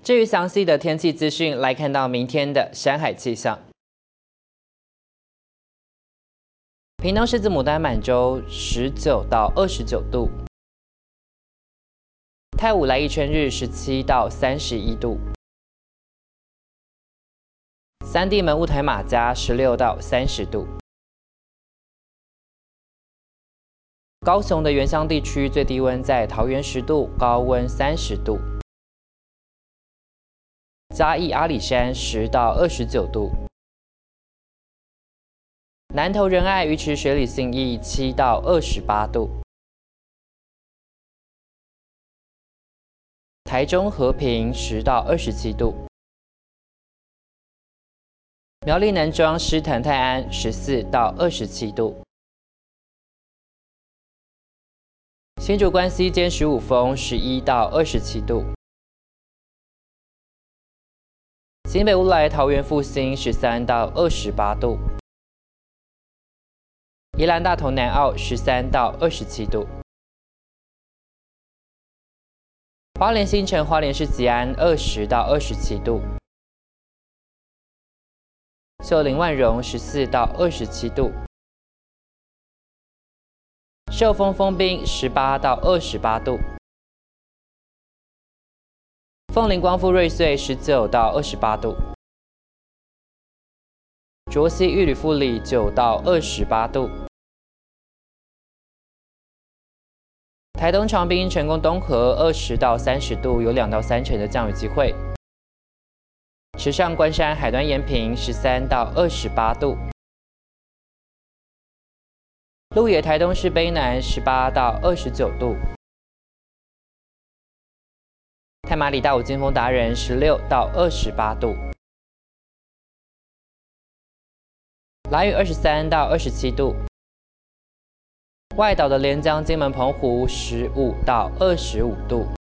至于详细的天气资讯，来看到明天的山海气象。屏东狮子牡丹满洲19到29度，太武来义春日17到31度，三地门雾台马家16到30度。高雄的原乡地区最低温在桃园10度，高温30度。嘉义阿里山10到29度，南投仁爱鱼池水里信义7到28度，台中和平10到27度，苗栗南庄狮潭泰安14到27度，新竹关西尖15峰11到27度。新北乌来桃园复兴13到28度，宜兰大同南澳13到27度，花莲新城花莲市吉安20到27度，秀林万荣14到27度，寿丰丰滨18到28度，凤林光复瑞穗19到28度，卓溪玉里富里9到28度，台东长滨成功东河20到30度，有2到3成的降雨机会。池上关山海端延平13到28度，鹿野台东市卑南18到29度，太麻里大武金峰达人16到28度，兰屿23到27度，外岛的连江金门澎湖15到25度。